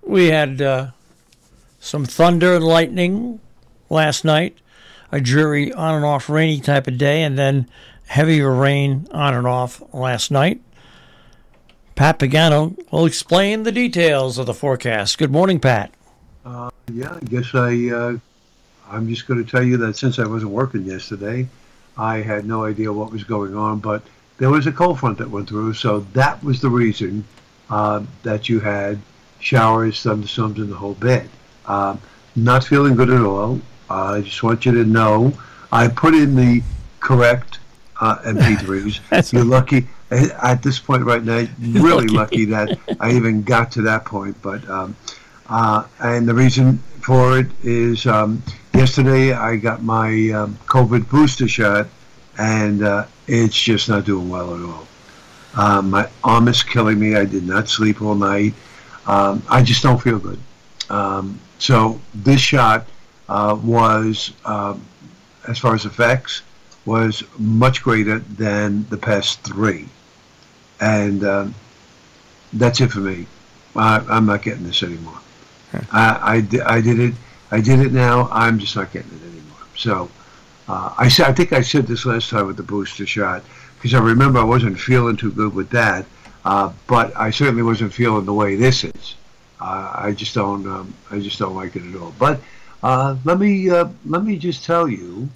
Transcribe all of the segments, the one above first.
We had some thunder and lightning last night, a dreary on and off rainy type of day, and then heavier rain on and off last night. Pat Pagano will explain the details of the forecast. Good morning, Pat. Yeah, I guess I'm just going to tell you that since I wasn't working yesterday, I had no idea what was going on, but there was a cold front that went through, so that was the reason that you had showers, thunderstorms, and the whole bit. Not feeling good at all. I just want you to know I put in the correct MP3s. You're lucky at this point right now. Really lucky that I even got to that point. But and the reason for it is yesterday I got my COVID booster shot, and it's just not doing well at all. My arm is killing me. I did not sleep all night. I just don't feel good. So this shot was, as far as effects, was much greater than the past three. And that's it for me. I'm not getting this anymore. I did it now. I'm just not getting it anymore. So I think I said this last time with the booster shot, because I remember I wasn't feeling too good with that, but I certainly wasn't feeling the way this is. I just don't like it at all. But let me just tell you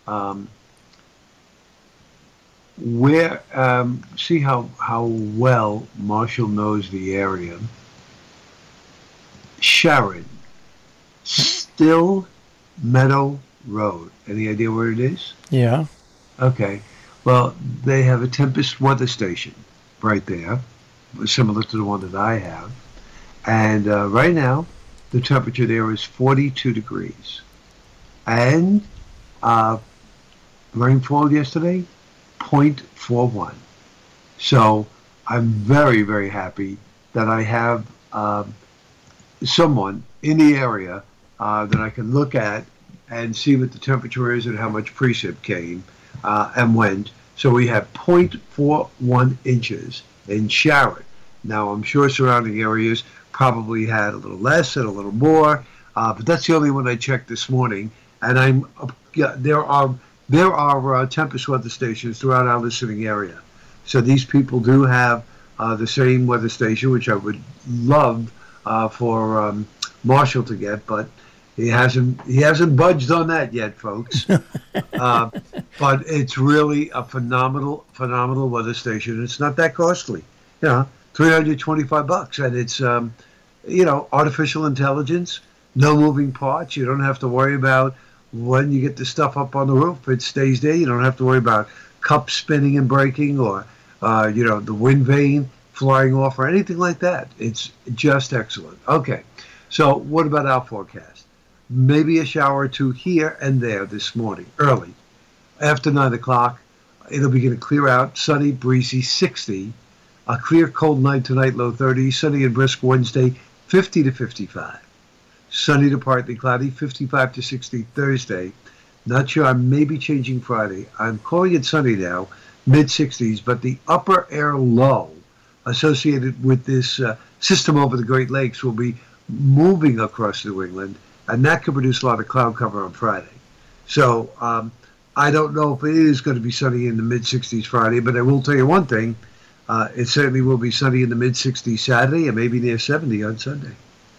where see how well Marshall knows the area. Sharon, Still Meadow Road. Any idea where it is? Yeah. Okay. Well, they have a Tempest weather station right there, similar to the one that I have. And right now, the temperature there is 42 degrees. And rainfall yesterday, 0.41. So I'm very, very happy that I have someone in the area that I can look at and see what the temperature is and how much precip came and went. So we have 0.41 inches in Sharon. Now, I'm sure surrounding areas probably had a little less and a little more, but that's the only one I checked this morning. And there are Tempest weather stations throughout our listening area. So these people do have the same weather station, which I would love for Marshall to get, but he hasn't budged on that yet, folks. But it's really a phenomenal weather station. It's not that costly, $325, and it's artificial intelligence, no moving parts. You don't have to worry about when you get the stuff up on the roof. It stays there. You don't have to worry about cups spinning and breaking, or the wind vane flying off, or anything like that. It's just excellent. Okay, so what about our forecast? Maybe a shower or two here and there this morning, early. After 9 o'clock, it'll begin to clear out, sunny, breezy, 60. A clear, cold night tonight, low 30s. Sunny and brisk Wednesday, 50 to 55. Sunny to partly cloudy, 55 to 60 Thursday. Not sure, I may be changing Friday. I'm calling it sunny now, mid-60s, but the upper air low associated with this system over the Great Lakes will be moving across New England, and that could produce a lot of cloud cover on Friday. So I don't know if it is going to be sunny in the mid-60s Friday, but I will tell you one thing. It certainly will be sunny in the mid-60s Saturday and maybe near 70 on Sunday.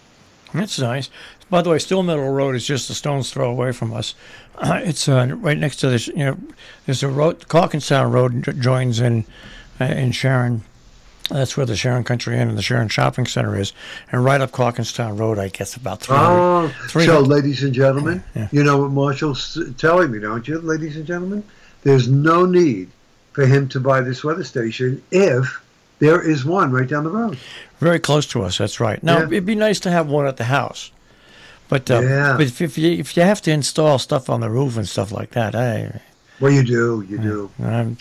That's nice. By the way, Still Meadow Road is just a stone's throw away from us. It's right next to this. There's a road. Cawkinstown Road joins in Sharon. That's where the Sharon Country Inn and the Sharon Shopping Center is, and right up Cawkinstown Road, I guess about 300. So, ladies and gentlemen, You know what Marshall's telling me, don't you, ladies and gentlemen? There's no need for him to buy this weather station if there is one right down the road. Very close to us, that's right. Now, It'd be nice to have one at the house. But if you have to install stuff on the roof and stuff like that, well, you do.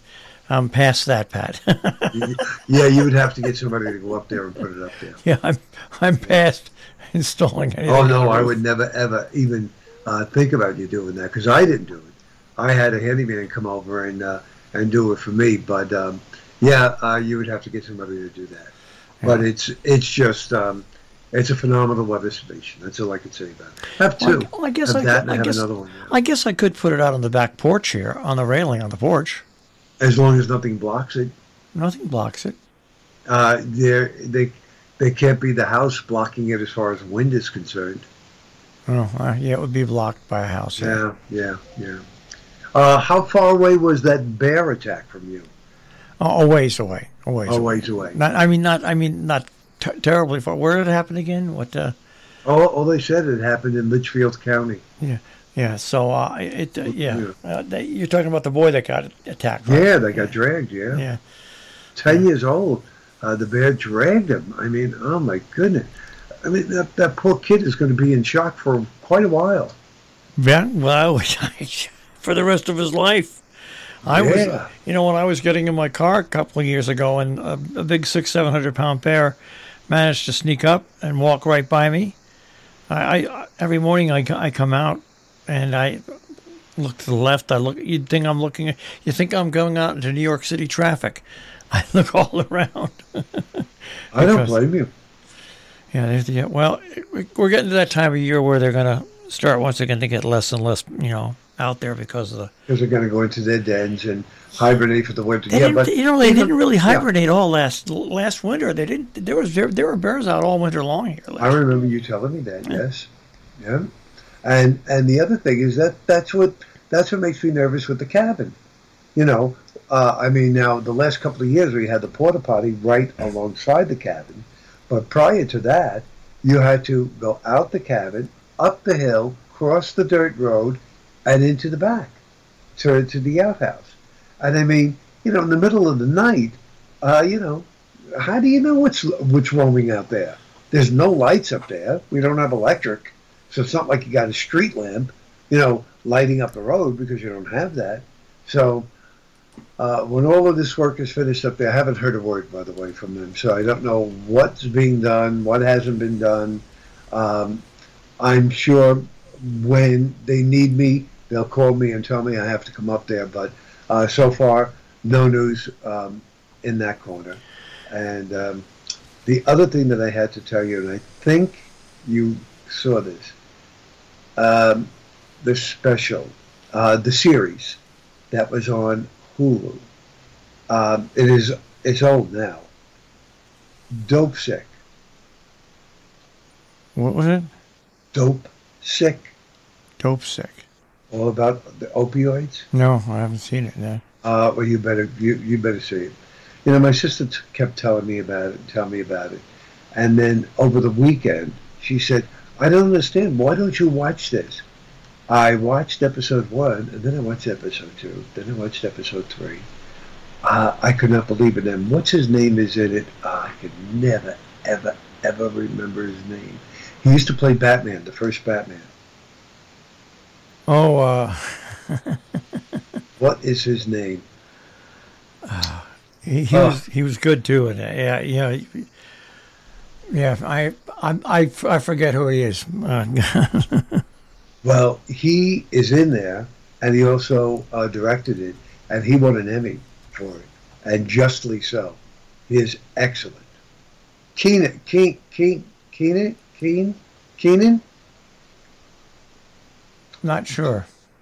I'm past that, Pat. Yeah, you would have to get somebody to go up there and put it up there. Yeah, I'm past installing anything. Oh no, I would never ever even think about you doing that, because I didn't do it. I had a handyman come over and do it for me, but you would have to get somebody to do that. Yeah. But it's just It's a phenomenal weather station. That's all I could say about it. I have two. Well, I guess Have that, and I have guess another one. Yeah. I guess I could put it out on the back porch here, on the railing on the porch. As long as nothing blocks it. Nothing blocks it. They can't be the house blocking it as far as wind is concerned. Oh, yeah, it would be blocked by a house. Yeah. How far away was that bear attack from you? Oh, a ways away. A ways away. Not terribly far. Where did it happen again? What? Oh, they said it happened in Litchfield County. Yeah. So you're talking about the boy that got attacked. Right? Yeah, they got dragged. Yeah. Yeah. 10 years old. The bear dragged him. I mean, oh my goodness. I mean, that poor kid is going to be in shock for quite a while. Yeah. Well, for the rest of his life. I was, when I was getting in my car a couple of years ago, and a big 600-700-pound bear managed to sneak up and walk right by me. I every morning I come out and I look to the left. You think I'm going out into New York City traffic. I look all around. I don't blame you. Yeah. Well, we're getting to that time of year where they're going to start once again to get less and less, out there because they're going to go into their dens and hibernate for the winter. They didn't really hibernate all last winter. They didn't. There were bears out all winter long here. I remember you telling me that. Yes, yeah. And the other thing is that's what makes me nervous with the cabin. Now the last couple of years we had the porta potty right alongside the cabin, but prior to that, you had to go out the cabin, up the hill, cross the dirt road, and into the back to the outhouse. And I mean, in the middle of the night, how do you know what's roaming out there? There's no lights up there. We don't have electric. So it's not like you got a street lamp, lighting up the road, because you don't have that. So when all of this work is finished up there, I haven't heard a word, by the way, from them. So I don't know what's being done, what hasn't been done. I'm sure when they need me, they'll call me and tell me I have to come up there. But so far, no news in that corner. And the other thing that I had to tell you, and I think you saw this, the special, the series that was on Hulu. It's old now. Dope Sick. What was it? Dope Sick. Dope Sick. All about the opioids? No, I haven't seen it yet. Well, you better see it. My sister kept telling me about it. And then over the weekend, she said, I don't understand. Why don't you watch this? I watched episode 1, and then I watched episode 2, then I watched episode 3. I could not believe it. And what's his name is in it? I could never, ever, ever remember his name. He used to play Batman, the first Batman. Oh, what is his name? He was good too, and I forget who he is. Well, he is in there, and he also directed it, and he won an Emmy for it, and justly so. He is excellent. Keenan. Not sure.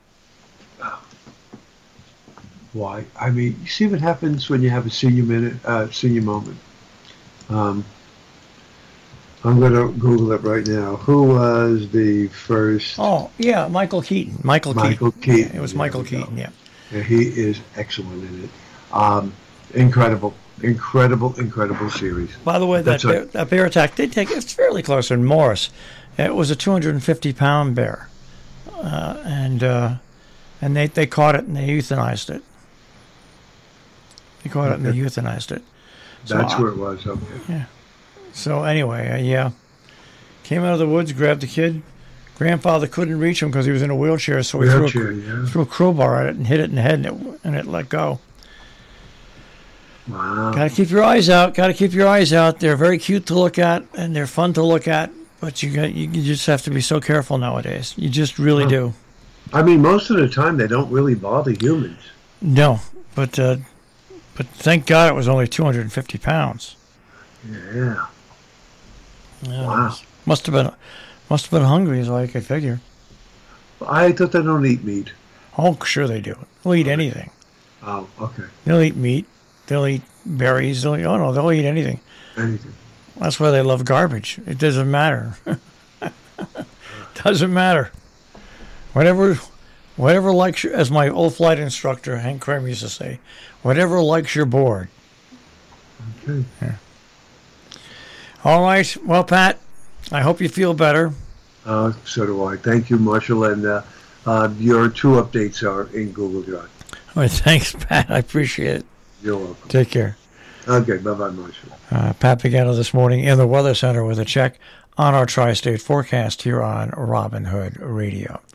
Why? I mean, you see what happens when you have a senior moment. I'm going to Google it right now. Who was the first? Oh, yeah, Michael Keaton. Michael Keaton. Yeah, it was Michael Keaton, yeah. He is excellent in it. Incredible series. By the way, that bear attack did take, it's fairly close in Morris. It was a 250-pound bear. And they caught it and they euthanized it. They caught it and they euthanized it. So that's where it was. Okay. Yeah. So anyway, came out of the woods, grabbed the kid. Grandfather couldn't reach him because he was in a wheelchair, so he threw a crowbar at it and hit it in the head, and it let go. Wow. Got to keep your eyes out. They're very cute to look at, and they're fun to look at, but you just have to be so careful nowadays. You just really do. I mean, most of the time they don't really bother humans. No, but thank God it was only 250 pounds. Yeah. Yeah, Wow. must have been hungry, is all I could figure. I thought they don't eat meat. Oh, sure they do. They'll eat anything. Oh, okay. They'll eat meat. They'll eat berries. Oh no, they'll eat anything. Anything. That's why they love garbage. It doesn't matter. Doesn't matter. Whatever likes your, as my old flight instructor Hank Kramer used to say, whatever likes your board. Okay. All right. Well, Pat, I hope you feel better. So do I. Thank you, Marshall. And your 2 updates are in Google Drive. All right, thanks, Pat. I appreciate it. You're welcome. Take care. Okay. Bye-bye, Marshall. Pat Pagano this morning in the Weather Center with a check on our tri-state forecast here on Robin Hood Radio.